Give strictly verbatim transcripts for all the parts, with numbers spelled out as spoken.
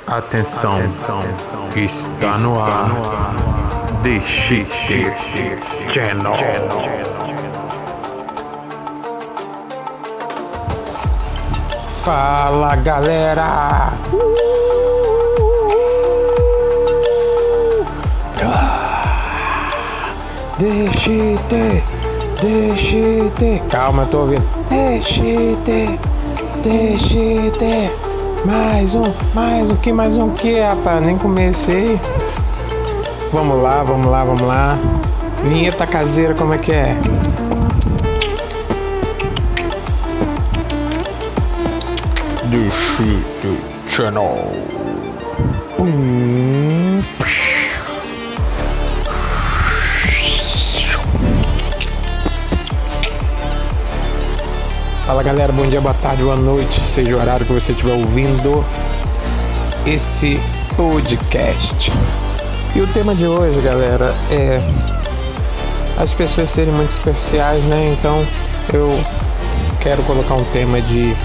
Atenção, Atenção. Está no ar, The Shit Channel. Fala, galera! Uh! The Shit, The Shit. Calma, eu tô ouvindo. The Shit, The Shit. Mais um, mais um que, mais um que, rapaz, nem comecei. Vamos lá, vamos lá, vamos lá. Vinheta caseira, como é que é? The Shit Channel. Hum. Fala, galera, bom dia, boa tarde, boa noite, seja o horário que você estiver ouvindo esse podcast. E o tema de hoje, galera, é as pessoas serem muito superficiais, né? Então eu quero colocar um tema de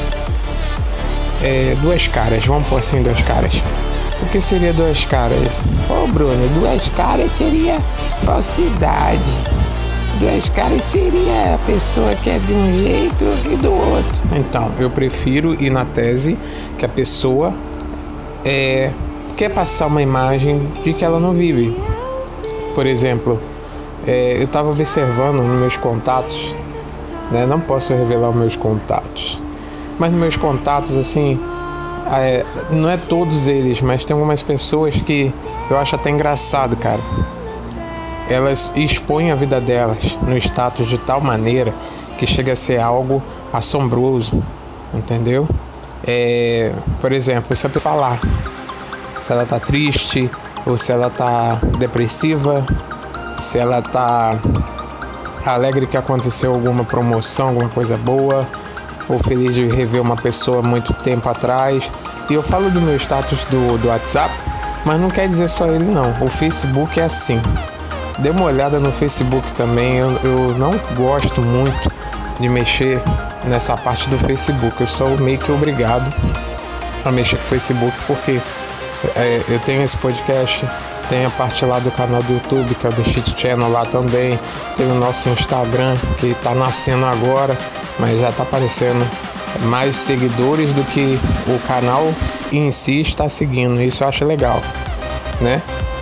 é, duas caras, vamos pôr assim, duas caras. O que seria duas caras? Ô, Bruno, duas caras seria falsidade. Duas caras seria a pessoa que é de um jeito e do outro. Então, eu prefiro ir na tese que a pessoa é, quer passar uma imagem de que ela não vive. Por exemplo, é, eu estava observando nos meus contatos, né? Não posso revelar os meus contatos, mas nos meus contatos, assim, é, não é todos eles, mas tem algumas pessoas que eu acho até engraçado, cara. Elas expõem a vida delas no status de tal maneira que chega a ser algo assombroso, entendeu? É, por exemplo, se eu falar se ela tá triste, ou se ela tá depressiva, se ela tá alegre que aconteceu alguma promoção, alguma coisa boa, ou feliz de rever uma pessoa muito tempo atrás. E eu falo do meu status do, do WhatsApp, mas não quer dizer só ele não. O Facebook é assim. Dê uma olhada no Facebook também. Eu, eu não gosto muito de mexer nessa parte do Facebook. Eu sou meio que obrigado a mexer com o Facebook, porque é, eu tenho esse podcast, tem a parte lá do canal do YouTube, que é o The Shit Channel lá também. Tem o nosso Instagram, que tá nascendo agora, mas já tá aparecendo mais seguidores do que o canal em si está seguindo. Isso eu acho legal, né?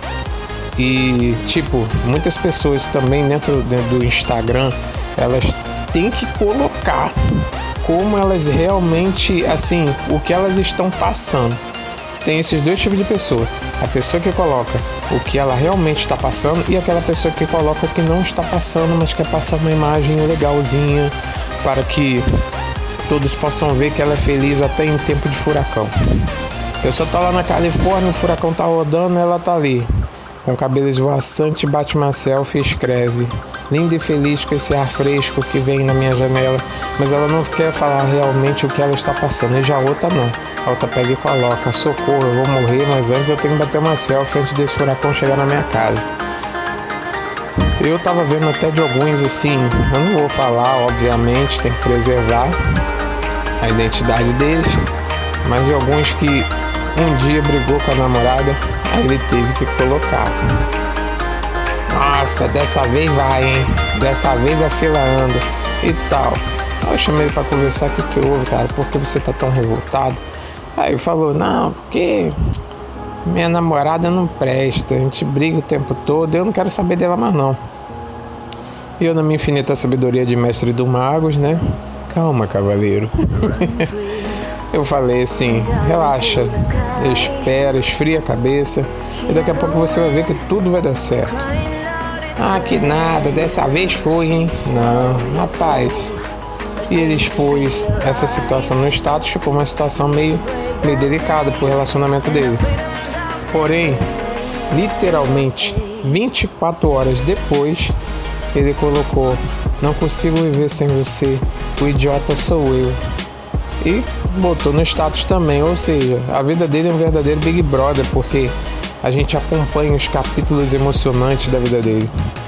E, tipo, muitas pessoas também dentro, dentro do Instagram, elas têm que colocar como elas realmente, assim, o que elas estão passando. Tem esses dois tipos de pessoa. A pessoa que coloca o que ela realmente está passando e aquela pessoa que coloca o que não está passando, mas quer passar uma imagem legalzinha para que todos possam ver que ela é feliz até em tempo de furacão. A pessoa tá lá na Califórnia, o furacão tá rodando, ela tá ali com cabelo esvoaçante, bate uma selfie e escreve: linda e feliz com esse ar fresco que vem na minha janela. Mas ela não quer falar realmente o que ela está passando. E já a outra não. A outra pega e coloca: socorro, eu vou morrer, mas antes eu tenho que bater uma selfie antes desse furacão chegar na minha casa. Eu tava vendo até de alguns assim, eu não vou falar, obviamente, tem que preservar a identidade deles, mas de alguns que um dia brigou com a namorada, aí ele teve que colocar: nossa, dessa vez vai, hein? Dessa vez a fila anda e tal. Aí eu chamei ele pra conversar: o que que houve, cara? Por que você tá tão revoltado? Aí ele falou: não, porque minha namorada não presta, a gente briga o tempo todo, eu não quero saber dela mais não. E eu, na minha infinita sabedoria de mestre do magos, né? Calma, cavaleiro. Eu falei assim: relaxa, espera, esfria a cabeça e daqui a pouco você vai ver que tudo vai dar certo. Ah, que nada, dessa vez foi, hein? Não, rapaz. E ele expôs essa situação no status, ficou uma situação meio, meio delicada pro relacionamento dele. Porém, literalmente vinte e quatro horas depois, ele colocou: não consigo viver sem você, o idiota sou eu. E botou no status também, ou seja, a vida dele é um verdadeiro Big Brother, porque a gente acompanha os capítulos emocionantes da vida dele.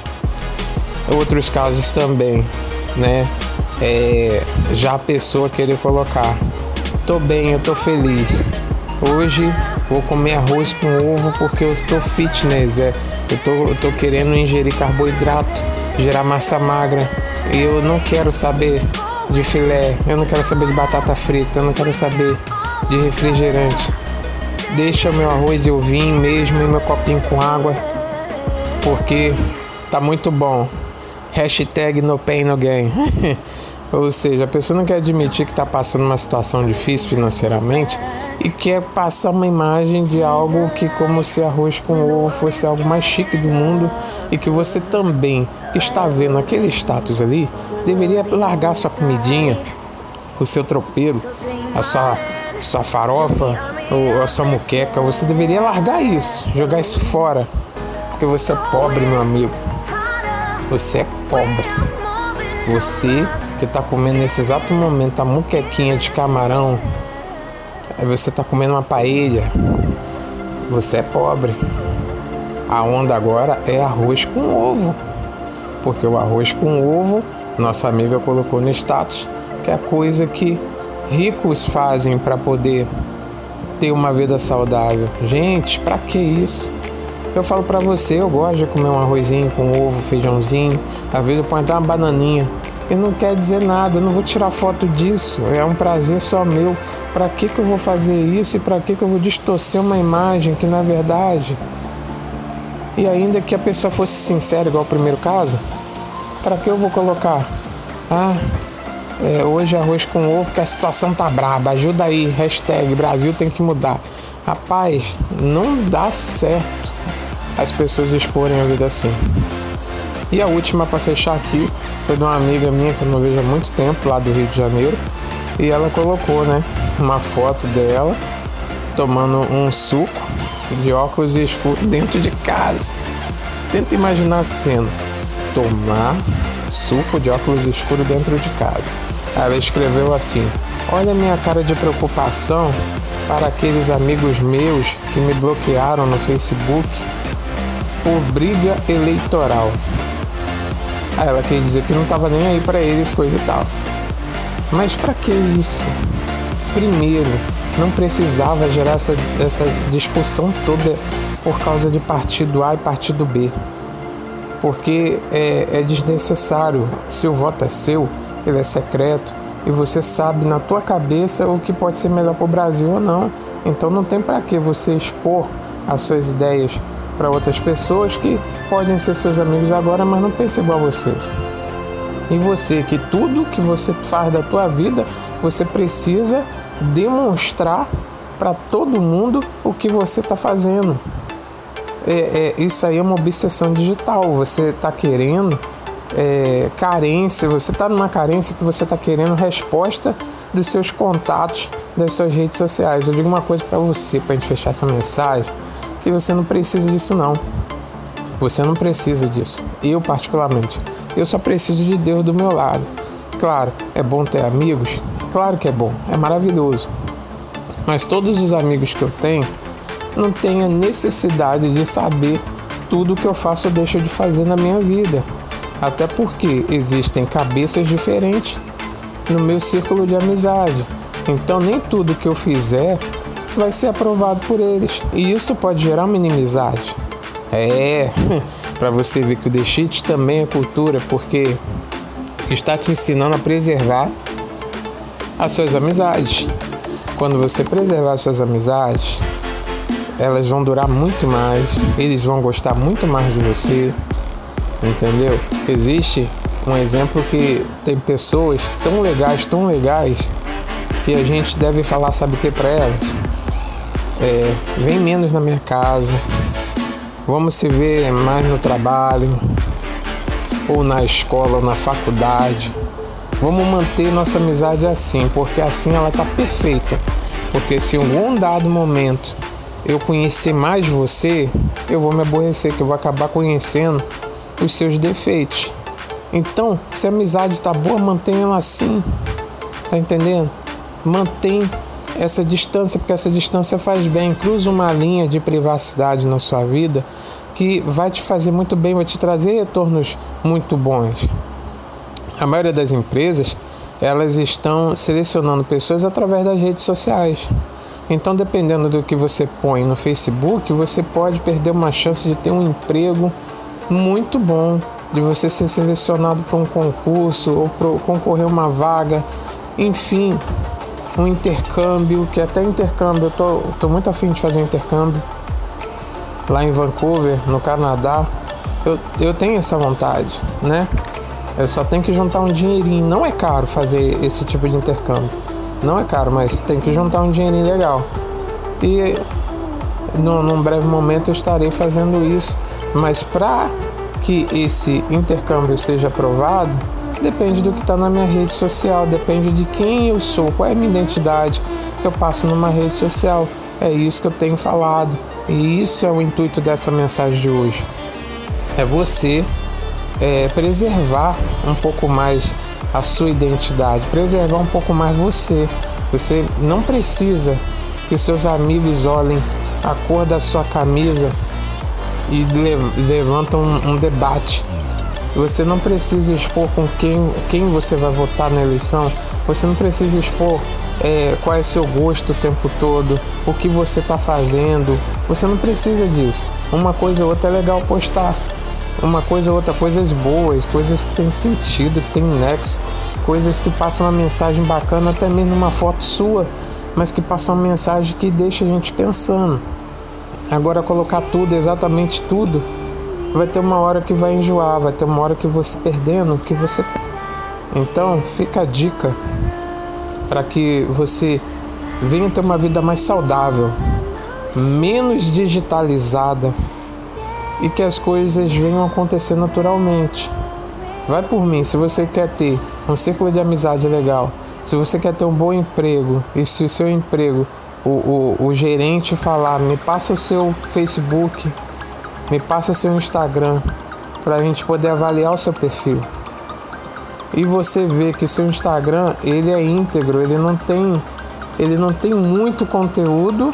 Outros casos também, né? É, já a pessoa querer colocar: tô bem, eu tô feliz. Hoje vou comer arroz com ovo porque eu estou fitness, é. Eu tô, eu tô querendo ingerir carboidrato, gerar massa magra. E eu não quero saber de filé, eu não quero saber de batata frita, eu não quero saber de refrigerante. Deixa meu arroz e ovinho mesmo e meu copinho com água, porque tá muito bom. Hashtag no pain no gain. Ou seja, a pessoa não quer admitir que está passando uma situação difícil financeiramente e quer passar uma imagem de algo que, como se arroz com ovo fosse algo mais chique do mundo, e que você também, que está vendo aquele status ali, deveria largar sua comidinha, o seu tropeiro, a sua, sua farofa ou a sua muqueca. Você deveria largar isso, jogar isso fora, porque você é pobre, meu amigo. Você é pobre. Você que está comendo nesse exato momento a muquequinha de camarão, aí você está comendo uma paella, você é pobre. A onda agora é arroz com ovo, porque o arroz com ovo, nossa amiga colocou no status, que é a coisa que ricos fazem para poder ter uma vida saudável. Gente, para que isso? Eu falo pra você, eu gosto de comer um arrozinho com ovo, feijãozinho, às vezes eu ponho até uma bananinha. E não quer dizer nada, eu não vou tirar foto disso, é um prazer só meu. Pra que que eu vou fazer isso e pra que que eu vou distorcer uma imagem que na verdade... E ainda que a pessoa fosse sincera, igual o primeiro caso, pra que eu vou colocar? Ah, é, hoje arroz com ovo porque a situação tá braba, ajuda aí, hashtag Brasil tem que mudar. Rapaz, não dá certo as pessoas exporem a vida assim. E a última para fechar aqui foi de uma amiga minha que eu não vejo há muito tempo, lá do Rio de Janeiro, e ela colocou, né, uma foto dela tomando um suco de óculos escuros dentro de casa. Tenta imaginar a cena: tomar suco de óculos escuros dentro de casa. Ela escreveu assim: olha a minha cara de preocupação para aqueles amigos meus que me bloquearam no Facebook por briga eleitoral. Aí ela quer dizer que não estava nem aí para eles, coisa e tal. Mas para que isso? Primeiro, não precisava gerar essa, essa discussão toda por causa de partido A e partido B. Porque é, é desnecessário. Se o voto é seu, ele é secreto, e você sabe na tua cabeça o que pode ser melhor para o Brasil ou não. Então não tem para que você expor as suas ideias para outras pessoas que podem ser seus amigos agora, mas não pensam igual a você. E você, que tudo que você faz da tua vida, você precisa demonstrar para todo mundo o que você está fazendo. É, é, isso aí é uma obsessão digital. Você está querendo é, carência, você está numa carência que você está querendo resposta dos seus contatos, das suas redes sociais. Eu digo uma coisa para você, para a gente fechar essa mensagem, que você não precisa disso não. Você não precisa disso. Eu particularmente, eu só preciso de Deus do meu lado. Claro, é bom ter amigos? Claro que é bom, é maravilhoso. Mas todos os amigos que eu tenho não têm a necessidade de saber tudo que eu faço ou deixo de fazer na minha vida. Até porque existem cabeças diferentes no meu círculo de amizade. Então nem tudo que eu fizer vai ser aprovado por eles. E isso pode gerar uma inimizade. É, para você ver que o The Shit também é cultura, porque está te ensinando a preservar as suas amizades. Quando você preservar as suas amizades, elas vão durar muito mais, eles vão gostar muito mais de você, entendeu? Existe um exemplo que tem pessoas tão legais, tão legais, que a gente deve falar, sabe o que para elas? É, vem menos na minha casa, vamos se ver mais no trabalho, ou na escola, ou na faculdade. Vamos manter nossa amizade assim, porque assim ela tá perfeita. Porque se em algum dado momento eu conhecer mais você, eu vou me aborrecer, que eu vou acabar conhecendo os seus defeitos. Então, se a amizade tá boa, mantenha ela assim, tá entendendo? Mantém essa distância, porque essa distância faz bem. Cruza uma linha de privacidade na sua vida que vai te fazer muito bem, vai te trazer retornos muito bons. A maioria das empresas, elas estão selecionando pessoas através das redes sociais. Então, dependendo do que você põe no Facebook, você pode perder uma chance de ter um emprego muito bom, de você ser selecionado para um concurso ou para concorrer a uma vaga, enfim, um intercâmbio, que até intercâmbio, eu tô, tô muito afim de fazer um intercâmbio lá em Vancouver, no Canadá. Eu, eu tenho essa vontade, né? Eu só tenho que juntar um dinheirinho. Não é caro fazer esse tipo de intercâmbio. Não é caro, mas tem que juntar um dinheirinho legal. E no, num breve momento eu estarei fazendo isso. Mas para que esse intercâmbio seja aprovado, depende do que está na minha rede social, depende de quem eu sou, qual é a minha identidade que eu passo numa rede social. É isso que eu tenho falado. E isso é o intuito dessa mensagem de hoje. É você é, preservar um pouco mais a sua identidade, preservar um pouco mais você. Você não precisa que os seus amigos olhem a cor da sua camisa e levantam um, um debate. Você não precisa expor com quem, quem você vai votar na eleição. Você não precisa expor é, qual é o seu gosto o tempo todo, o que você está fazendo. Você não precisa disso. Uma coisa ou outra é legal postar. Uma coisa ou outra, coisas boas, coisas que têm sentido, que têm nexo, coisas que passam uma mensagem bacana, até mesmo uma foto sua, mas que passam uma mensagem que deixa a gente pensando. Agora, colocar tudo, exatamente tudo, vai ter uma hora que vai enjoar, vai ter uma hora que você perdendo o que você tem. Então, fica a dica para que você venha ter uma vida mais saudável, menos digitalizada, e que as coisas venham acontecer naturalmente. Vai por mim, se você quer ter um círculo de amizade legal, se você quer ter um bom emprego, e se o seu emprego, o, o, o gerente falar, me passa o seu Facebook, me passa seu Instagram, para a gente poder avaliar o seu perfil. E você vê que seu Instagram, ele é íntegro, ele não tem, ele não tem muito conteúdo,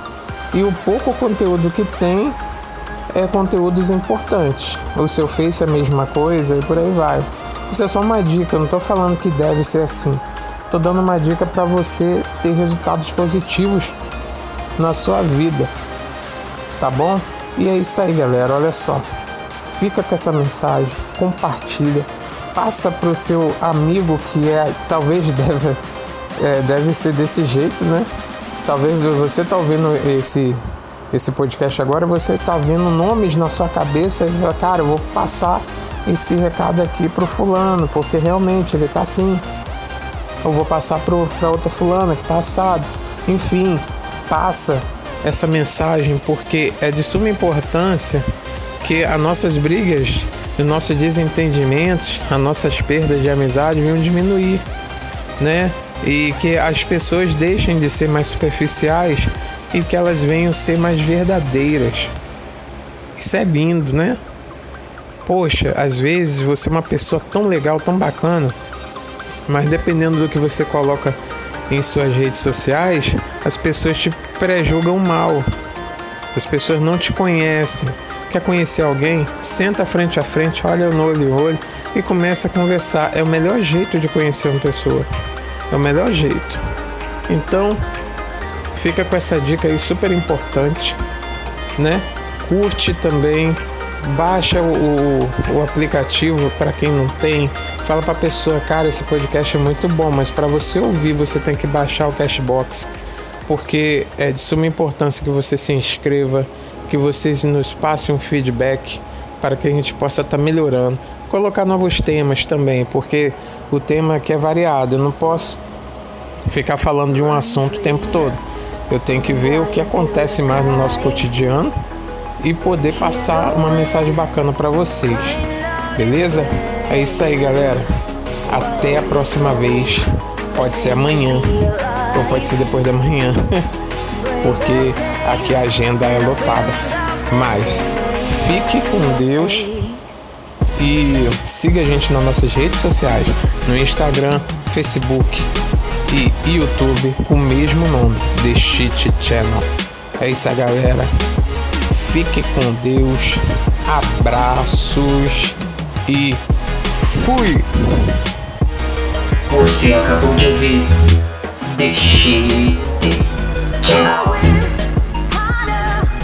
e o pouco conteúdo que tem é conteúdos importantes. O seu Face é a mesma coisa e por aí vai. Isso é só uma dica, eu não estou falando que deve ser assim. Estou dando uma dica para você ter resultados positivos na sua vida. Tá bom? E é isso aí, galera. Olha só. Fica com essa mensagem, compartilha, passa para o seu amigo que é, talvez deve, é, deve ser desse jeito, né? Talvez você tá ouvindo esse esse podcast agora, você tá vendo nomes na sua cabeça e fala, cara, eu vou passar esse recado aqui pro fulano, porque realmente ele tá assim. Eu vou passar pro, pra outra fulana que tá assado. Enfim, passa essa mensagem, porque é de suma importância que as nossas brigas, os nossos desentendimentos, as nossas perdas de amizade venham diminuir, né? E que as pessoas deixem de ser mais superficiais e que elas venham ser mais verdadeiras. Isso é lindo, né? Poxa, às vezes você é uma pessoa tão legal, tão bacana, mas dependendo do que você coloca em suas redes sociais, as pessoas te pré-julgam mal. As pessoas não te conhecem. Quer conhecer alguém? Senta frente a frente, olha no olho no olho e começa a conversar. É o melhor jeito de conhecer uma pessoa. É o melhor jeito. Então, fica com essa dica aí super importante, né? Curte também, baixa o, o aplicativo para quem não tem. Fala pra pessoa, cara, esse podcast é muito bom, mas para você ouvir você tem que baixar o Cashbox, porque é de suma importância que você se inscreva, que vocês nos passem um feedback para que a gente possa estar tá melhorando. Colocar novos temas também, porque o tema aqui é variado, eu não posso ficar falando de um assunto o tempo todo. Eu tenho que ver o que acontece mais no nosso cotidiano e poder passar uma mensagem bacana para vocês. Beleza? É isso aí, galera. Até a próxima vez. Pode ser amanhã ou pode ser depois da manhã, porque aqui a agenda é lotada. Mas fique com Deus e siga a gente nas nossas redes sociais, no Instagram, Facebook e YouTube, com o mesmo nome, The Shit Channel. É isso aí, galera. Fique com Deus. Abraços e fui! Você acabou de ouvir The Shit Channel.